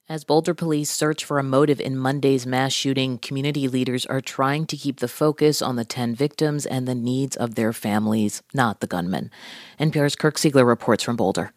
As Boulder police search for a motive in Monday's mass shooting, community leaders are trying to keep the focus on the 10 victims and the needs of their families, not the gunman. NPR's Kirk Siegler reports from Boulder.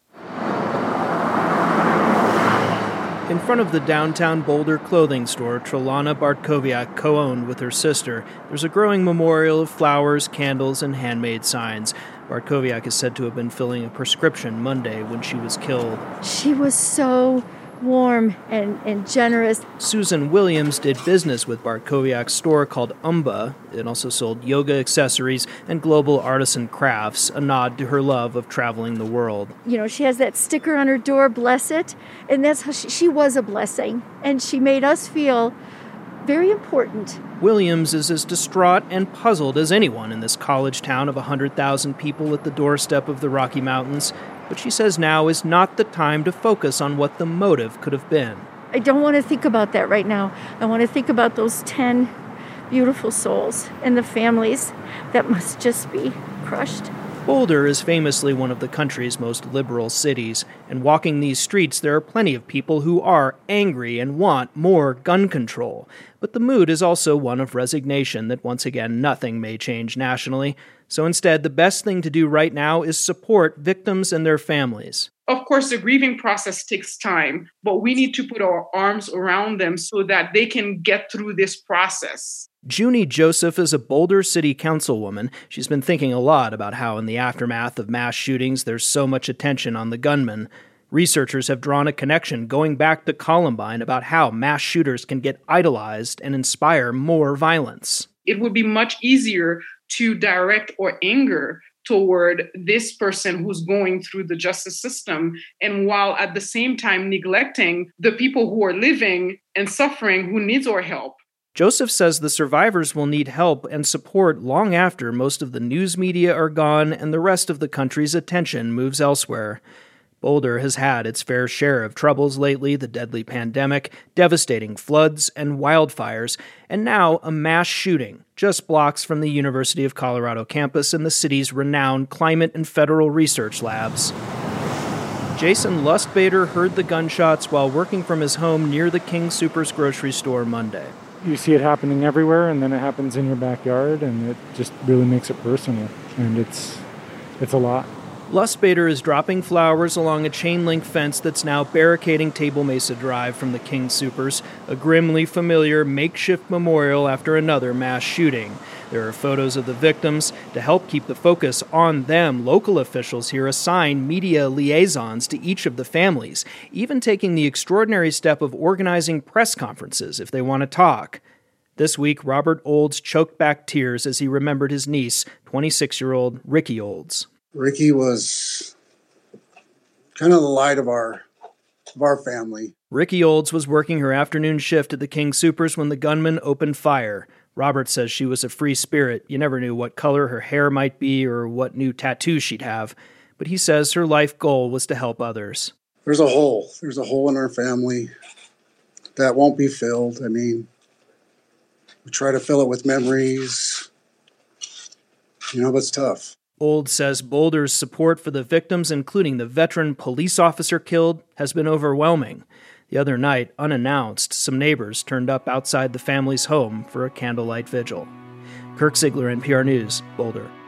In front of the downtown Boulder clothing store Trelana Bartkowiak co-owned with her sister, there's a growing memorial of flowers, candles, and handmade signs. Bartkowiak is said to have been filling a prescription Monday when she was killed. She was so warm and generous. Susan Williams did business with Bartkowiak's store called Umba. It also sold yoga accessories and global artisan crafts, a nod to her love of traveling the world. You know, she has that sticker on her door, bless it, and that's how she was a blessing, and she made us feel very important. Williams is as distraught and puzzled as anyone in this college town of 100,000 people at the doorstep of the Rocky Mountains. But she says now is not the time to focus on what the motive could have been. I don't want to think about that right now. I want to think about those 10 beautiful souls and the families that must just be crushed. Boulder is famously one of the country's most liberal cities, and walking these streets there are plenty of people who are angry and want more gun control. But the mood is also one of resignation that once again nothing may change nationally. So instead, the best thing to do right now is support victims and their families. Of course, the grieving process takes time, but we need to put our arms around them so that they can get through this process. Junie Joseph is a Boulder City Councilwoman. She's been thinking a lot about how in the aftermath of mass shootings there's so much attention on the gunman. Researchers have drawn a connection going back to Columbine about how mass shooters can get idolized and inspire more violence. It would be much easier to direct our anger toward this person who's going through the justice system, and while at the same time neglecting the people who are living and suffering who needs our help. Joseph says the survivors will need help and support long after most of the news media are gone and the rest of the country's attention moves elsewhere. Boulder has had its fair share of troubles lately, the deadly pandemic, devastating floods and wildfires, and now a mass shooting just blocks from the University of Colorado campus and the city's renowned climate and federal research labs. Jason Lustbader heard the gunshots while working from his home near the King Soopers grocery store Monday. You see it happening everywhere, and then it happens in your backyard, and it just really makes it personal, and it's a lot. Lustbader is dropping flowers along a chain-link fence that's now barricading Table Mesa Drive from the King Soopers, a grimly familiar makeshift memorial after another mass shooting. There are photos of the victims. To help keep the focus on them, local officials here assign media liaisons to each of the families, even taking the extraordinary step of organizing press conferences if they want to talk. This week, Robert Olds choked back tears as he remembered his niece, 26-year-old Ricky Olds. Ricky was kind of the light of our family. Ricky Olds was working her afternoon shift at the King Soopers when the gunman opened fire. Robert says she was a free spirit. You never knew what color her hair might be or what new tattoo she'd have. But he says her life goal was to help others. There's a hole. There's a hole in our family that won't be filled. I mean, we try to fill it with memories, but it's tough. Olds says Boulder's support for the victims, including the veteran police officer killed, has been overwhelming. The other night, unannounced, some neighbors turned up outside the family's home for a candlelight vigil. Kirk Siegler, NPR News, Boulder.